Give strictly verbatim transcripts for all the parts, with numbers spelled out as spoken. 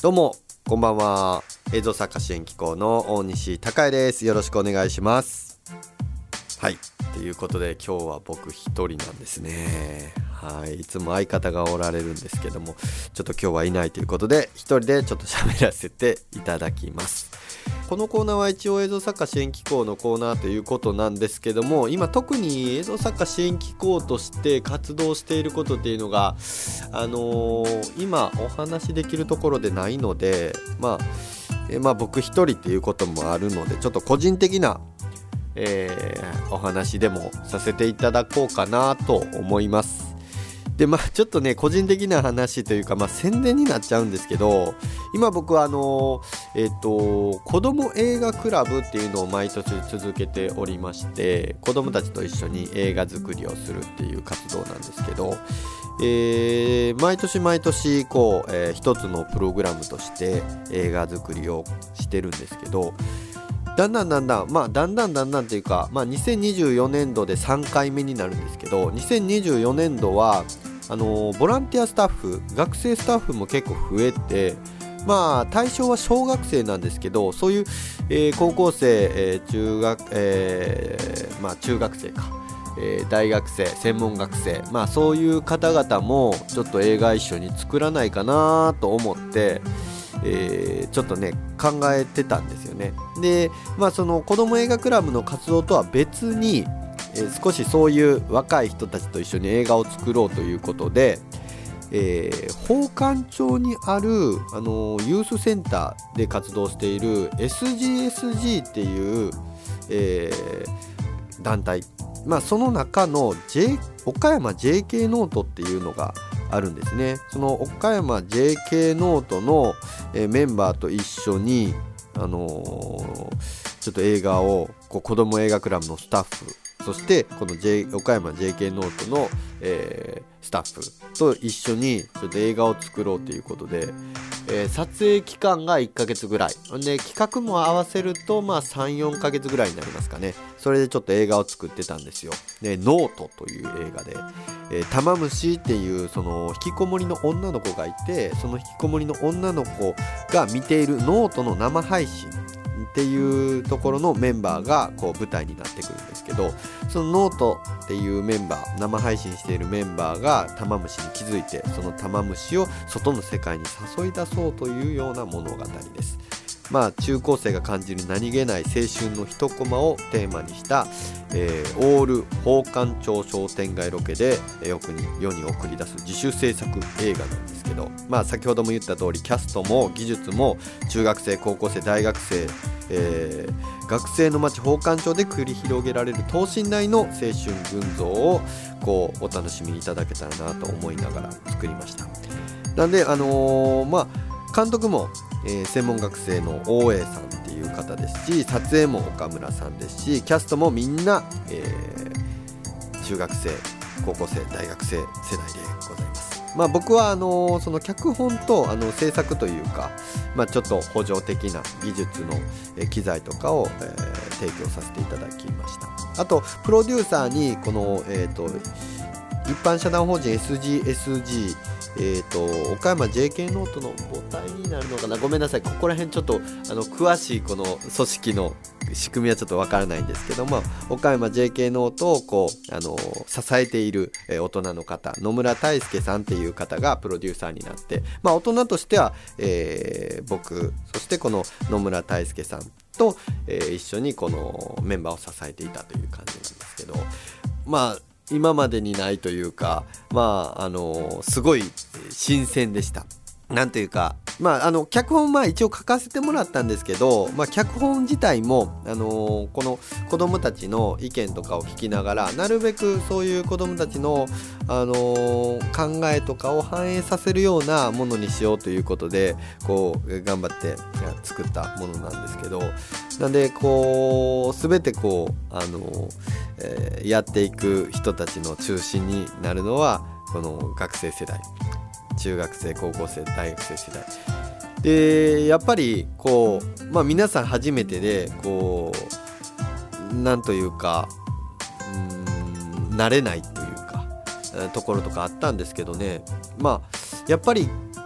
どうもこんばんは。映像作家支援機構の大西孝也です。よろしくお願いします。はい、ということで今日は僕一人なんですね。はい、いつも相方がおられるんですけども、ちょっと今日はいないということで一人でちょっと喋らせていただきます。このコーナーは一応映像作家支援機構のコーナーということなんですけども、今特に映像作家支援機構として活動していることっていうのがあのー、今お話できるところでないので、まあ、えまあ僕一人っていうこともあるので、ちょっと個人的な、えー、お話でもさせていただこうかなと思います。でまあちょっとね個人的な話というか、まあ宣伝になっちゃうんですけど、今僕はあのえっと子ども映画クラブっていうのを毎年続けておりまして、子どもたちと一緒に映画作りをするっていう活動なんですけど、えー、毎年毎年こう、えー、一つのプログラムとして映画作りをしてるんですけど、だんだんだんだんまあだんだんだんだんっていうか、まあ、にせんにじゅうよねんどでさんかいめになるんですけど、にせんにじゅうよねんどはあのー、ボランティアスタッフ、学生スタッフも結構増えて、まあ対象は小学生なんですけど、そういう、えー、高校生、えー、中学、えー、まあ中学生か、えー、大学生、専門学生、まあそういう方々もちょっと映画一緒に作らないかなと思って、えー、ちょっとね考えてたんですよね。でまあその子ども映画クラブの活動とは別に、えー、少しそういう若い人たちと一緒に映画を作ろうということで、えー、宝冠町にある、あのー、ユースセンターで活動している エスジーエスジー っていう、えー、団体、まあその中の、J、岡山 ジェーケー ノートっていうのがあるんですね。その岡山 ジェーケー ノートの、えー、メンバーと一緒に、あのー、ちょっと映画をこう子ども映画クラブのスタッフ、そしてこの、J、岡山 ジェーケー ノートの、えー、スタッフと一緒にちょっと映画を作ろうということで、えー、撮影期間がいっかげつぐらいで、企画も合わせるとまあ さん,よん ヶ月ぐらいになりますかね。それでちょっと映画を作ってたんですよ。でノートという映画で、えー、玉虫っていうその引きこもりの女の子がいて、その引きこもりの女の子が見ているノートの生配信っていうところのメンバーがこう舞台になってくるんですけど、そのノートっていうメンバー、生配信しているメンバーが玉虫に気づいて、その玉虫を外の世界に誘い出そうというような物語です。まあ中高生が感じる何気ない青春の一コマをテーマにした、えー、オール宝冠町商店街ロケでよくに世に送り出す自主制作映画なんですけど、まあ先ほども言った通りキャストも技術も中学生、高校生、大学生、えー、学生の街宝冠町で繰り広げられる等身大の青春群像をこうお楽しみいただけたらなと思いながら作りました。なんであのー、まあ監督も、えー、専門学生の大江さんっていう方ですし、撮影も岡村さんですし、キャストもみんな、えー、中学生、高校生、大学生世代でございます。まあ僕はあのー、その脚本とあの制作というか、まあ、ちょっと補助的な技術の、えー、機材とかを、えー、提供させていただきました。あとプロデューサーにこの、えーと、一般社団法人 エスジーエスジー、えーと、岡山 ジェーケー ノートの母体になるのかな、ごめんなさい、ここら辺ちょっとあの詳しいこの組織の仕組みはちょっとわからないんですけども、岡山 ジェーケー ノートをこうあの支えている、えー、大人の方、野村大輔さんっていう方がプロデューサーになって、まあ、大人としては、えー、僕、そしてこの野村大輔さんと、えー、一緒にこのメンバーを支えていたという感じなんですけど、まあ今までにないというか、まああのすごい新鮮でした。なんというか、まああの脚本まあ一応書かせてもらったんですけど、まあ脚本自体もあのこの子どもたちの意見とかを聞きながら、なるべくそういう子どもたちのあの考えとかを反映させるようなものにしようということで、こう頑張って作ったものなんですけど、なんでこう全てこうあの、えー、やっていく人たちの中心になるのはこの学生世代、中学生、高校生、大学生世代で、やっぱりこう、まあ、皆さん初めてでこうなんというか、うーん慣れないというかところとかあったんですけどね、まあやっぱり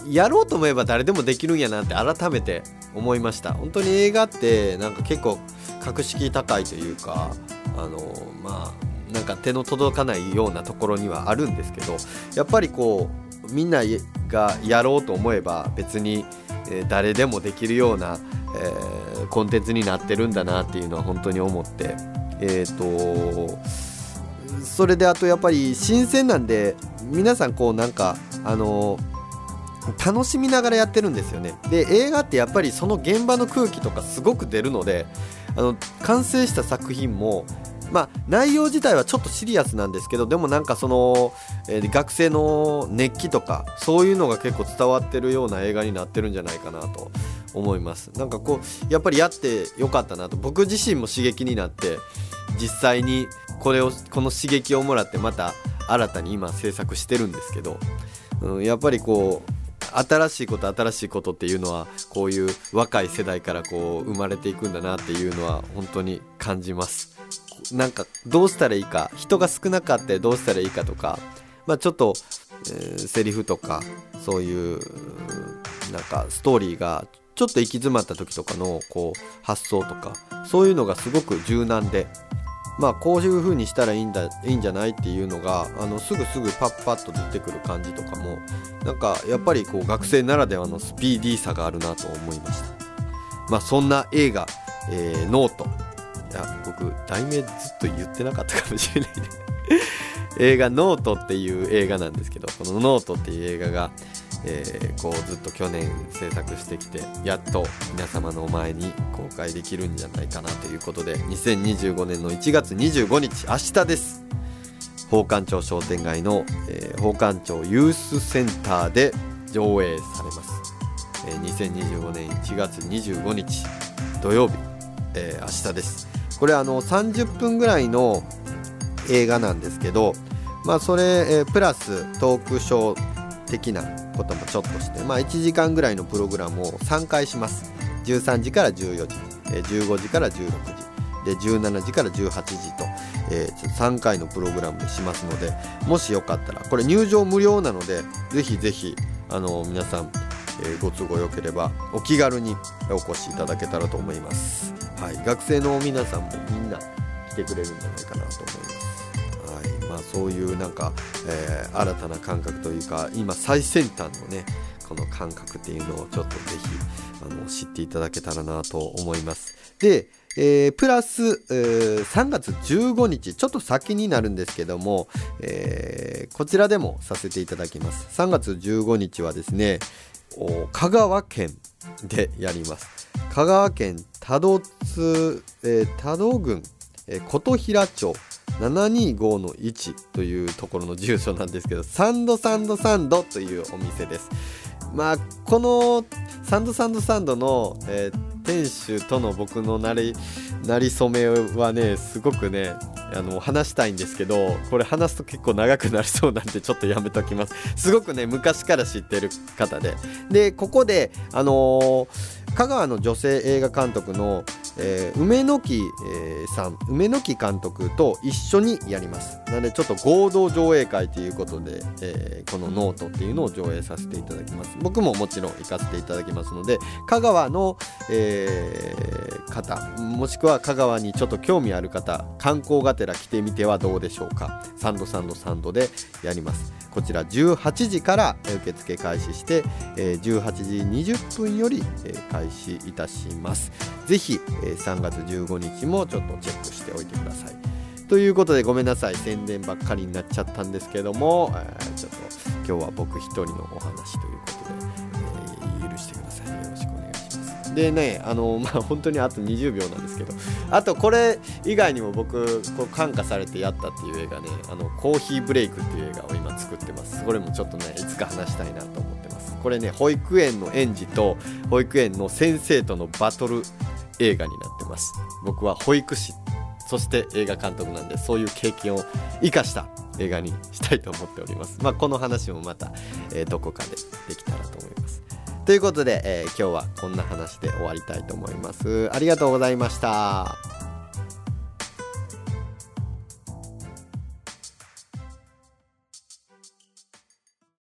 やろうと思えば誰でもできるんやなって改めて思いました。本当に映画ってなんか結構格式高いというか、あのまあなんか手の届かないようなところにはあるんですけど、やっぱりこうみんながやろうと思えば別に、えー、誰でもできるような、えー、コンテンツになってるんだなっていうのは本当に思って、えーとそれであとやっぱり新鮮なんで皆さんこうなんかあの楽しみながらやってるんですよね。で映画ってやっぱりその現場の空気とかすごく出るので、あの完成した作品もまあ内容自体はちょっとシリアスなんですけど、でもなんかその、えー、学生の熱気とかそういうのが結構伝わってるような映画になってるんじゃないかなと思います。なんかこうやっぱりやってよかったなと、僕自身も刺激になって実際にこれをこの刺激をもらってまた新たに今制作してるんですけど、うん、やっぱりこう新しいこと新しいことっていうのはこういう若い世代からこう生まれていくんだなっていうのは本当に感じます。なんかどうしたらいいか、人が少なかったらどうしたらいいかとか、まあ、ちょっと、えー、セリフとかそういうなんかストーリーがちょっと行き詰まった時とかのこう発想とかそういうのがすごく柔軟で、まあこういう風にしたらいいんだいいんじゃないっていうのがあのすぐすぐパッパッと出てくる感じとかもなんかやっぱりこう学生ならではのスピーディーさがあるなと思いました。まあそんな映画、えー、ノート、いや僕題名ずっと言ってなかったかもしれないね映画ノートっていう映画なんですけど、このノートっていう映画がえー、こうずっと去年制作してきてやっと皆様の前に公開できるんじゃないかなということで、にせんにじゅうごねんのいちがつにじゅうごにち明日です。宝冠町商店街の、えー、宝冠町ユースセンターで上映されます、えー、にせんにじゅうごねんいちがつにじゅうごにち土曜日、えー、明日です。これあのさんじゅっぷんぐらいの映画なんですけど、まあそれ、えー、プラストークショー的なこともちょっとして、まあ、いちじかんぐらいのプログラムをさんかいします。じゅうさんじからじゅうよじ、えー、じゅうごじからじゅうろくじでじゅうしちじからじゅうはちじと、えー、さんかいのプログラムでしますので、もしよかったらこれ入場無料なのでぜひぜひあの皆さん、えー、ご都合よければお気軽にお越しいただけたらと思います、はい、学生の皆さんもみんな来てくれるんじゃないかなと思います。まあ、そういうなんか、えー、新たな感覚というか今最先端のねこの感覚っていうのをちょっとぜひあの知っていただけたらなと思います。で、えー、プラス、えー、さんがつじゅうごにちちょっと先になるんですけども、えー、こちらでもさせていただきます。さんがつじゅうごにちはですね香川県でやります。香川県多度津、えー、多度郡、えー、琴平町ななにーごのいちというところの住所なんですけど、サンドサンドサンドというお店です。まあこのサンドサンドサンドの、えー、店主との僕のなりなりそめはねすごくねあの話したいんですけど、これ話すと結構長くなりそうなんでちょっとやめときます。すごくね昔から知ってる方で、でここであのー、香川の女性映画監督の、えー、梅の木、えー、さん梅の木監督と一緒にやります。なのでちょっと合同上映会ということで、えー、このノートっていうのを上映させていただきます。僕ももちろん行かせていただきますので、香川の、えー、方もしくは香川にちょっと興味ある方、観光がてら来てみてはどうでしょうか。サンドサンドサンドでやります。こちらじゅうはちじから受付開始して、えー、じゅうはちじにじゅっぷんより、えー、開始いたします。ぜひ、えー、さんがつじゅうごにちもちょっとチェックしておいてください。ということでごめんなさい、宣伝ばっかりになっちゃったんですけども、えー、ちょっと今日は僕一人のお話ということで、えー、許してください。よろしくお願いします。でね、あのまあ本当にあとにじゅうびょうなんですけど、あとこれ以外にも僕こう感化されてやったっていう映画ね、あのコーヒーブレイクっていう映画を今作ってます。これもちょっとねいつか話したいなと思ってます。これね保育園の園児と保育園の先生とのバトル映画になってます。僕は保育士そして映画監督なんで、そういう経験を生かした映画にしたいと思っております。まあこの話もまた、えー、どこかでできたらと思います。ということで、えー、今日はこんな話で終わりたいと思います。ありがとうございました。